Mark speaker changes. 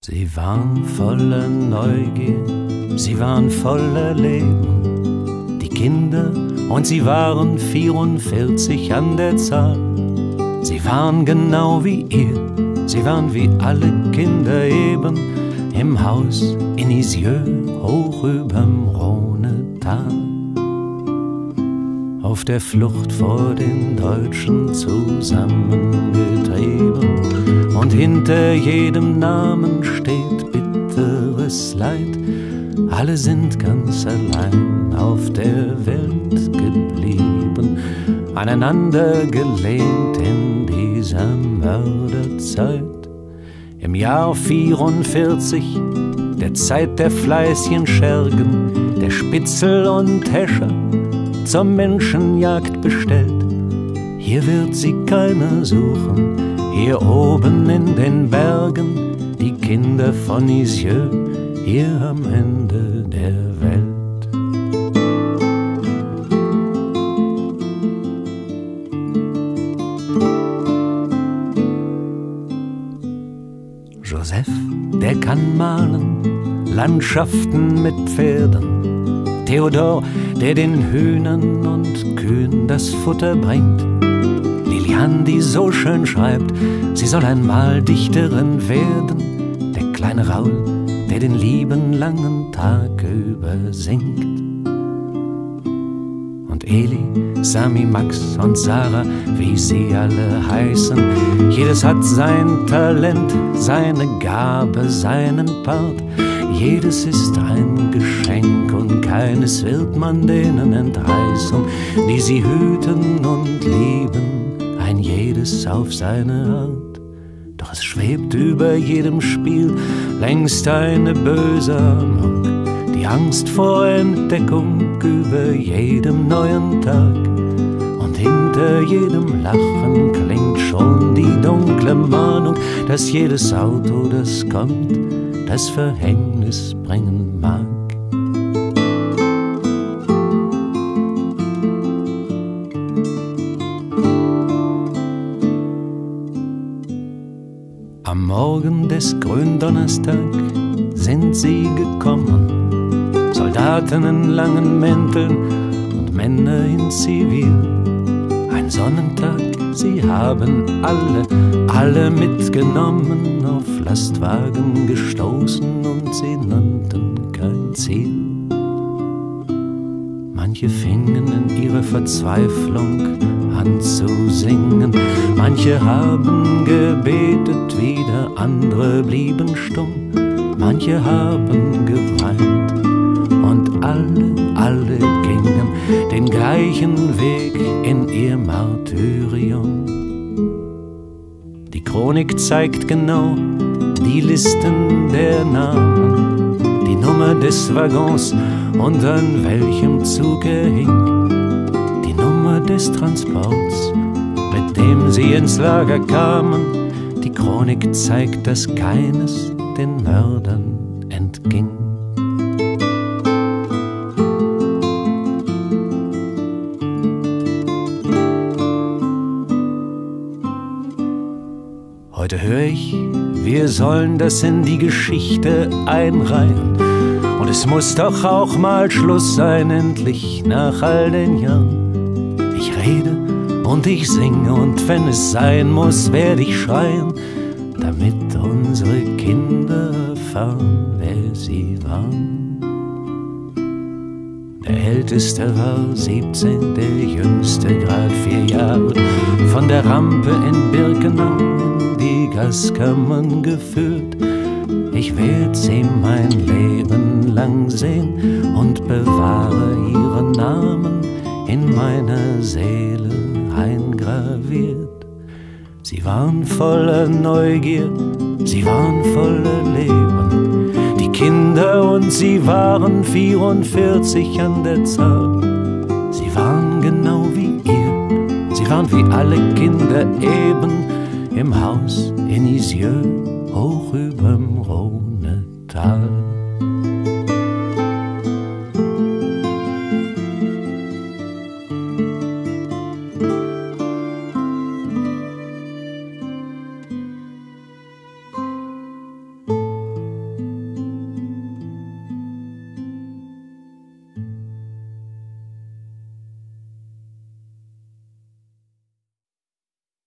Speaker 1: Sie waren voller Neugier, sie waren voller Leben, die Kinder, und sie waren 44 an der Zahl. Sie waren genau wie ihr, sie waren wie alle Kinder eben, im Haus in Isieux, hoch überm Rhonetal. Auf der Flucht vor den Deutschen zusammengetrieben, und hinter jedem Namen steht bitteres Leid. Alle sind ganz allein auf der Welt geblieben, aneinander gelehnt in dieser Mörderzeit. Im Jahr 44, der Zeit der Fleißchen Schergen, der Spitzel und Häscher, zur Menschenjagd bestellt. Hier wird sie keiner suchen, hier oben in den Bergen, die Kinder von Isieux, hier am Ende der Welt. Joseph, der kann malen, Landschaften mit Pferden. Theodor, der den Hühnern und Kühen das Futter bringt. Lilian, die so schön schreibt, sie soll einmal Dichterin werden. Der kleine Raul, der den lieben langen Tag über singt. Und Eli, Sami, Max und Sarah, wie sie alle heißen, jedes hat sein Talent, seine Gabe, seinen Part. Jedes ist ein Geschenk und keines wird man denen entreißen, die sie hüten und lieben, ein jedes auf seine Art. Doch es schwebt über jedem Spiel längst eine böse Ahnung, die Angst vor Entdeckung über jedem neuen Tag. Und hinter jedem Lachen klingt schon die dunkle Mahnung, dass jedes Auto, das kommt, das Verhängnis bringen mag. Am Morgen des Gründonnerstag sind sie gekommen, Soldaten in langen Mänteln und Männer in Zivil. Ein Sonnentag, sie haben alle mitgenommen, auf Lastwagen gestoßen und sie nannten kein Ziel. Manche fingen in ihrer Verzweiflung an zu singen, manche haben gebetet, wieder andere blieben stumm, manche haben geweint und alle gingen den gleichen Weg in ihr Martyrium. Die Chronik zeigt genau die Listen der Namen, die Nummer des Waggons und an welchem Zug er hing, die Nummer des Transports, mit dem sie ins Lager kamen. Die Chronik zeigt, dass keines den Mördern entging. Heute höre ich, wir sollen das in die Geschichte einreihen. Und es muss doch auch mal Schluss sein, endlich nach all den Jahren. Ich rede und ich singe und wenn es sein muss, werde ich schreien, damit unsere Kinder erfahren, wer sie waren. Der Älteste war 17, der Jüngste grad 4 Jahre, von der Rampe in Birkenau in die Gaskammern geführt. Ich werd sie mein Leben lang sehen und bewahre ihren Namen in meiner Seele eingraviert. Sie waren voller Neugier, sie waren voller Leben, die Kinder, und sie waren 44 an der Zahl. Sie waren genau wie ihr, sie waren wie alle Kinder eben, im Haus in Isieux, hoch überm Rhonetal.